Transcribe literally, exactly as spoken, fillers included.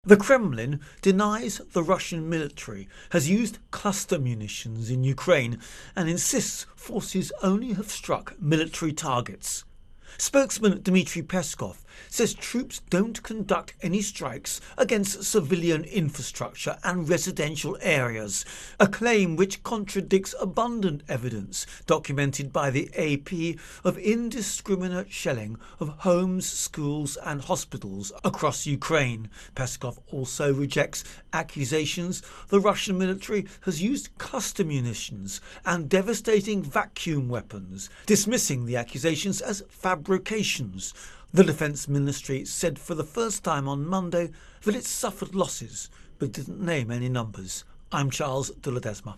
The Kremlin denies the Russian military has used cluster munitions in Ukraine and insists forces only have struck military targets. Spokesman Dmitry Peskov says troops don't conduct any strikes against civilian infrastructure and residential areas, a claim which contradicts abundant evidence documented by the A P of indiscriminate shelling of homes, schools and hospitals across Ukraine. Peskov also rejects accusations the Russian military has used cluster munitions and devastating vacuum weapons, dismissing the accusations as fabrications. The Defence Ministry said for the first time on Monday that it suffered losses, but didn't name any numbers. I'm Charles de Ledesma.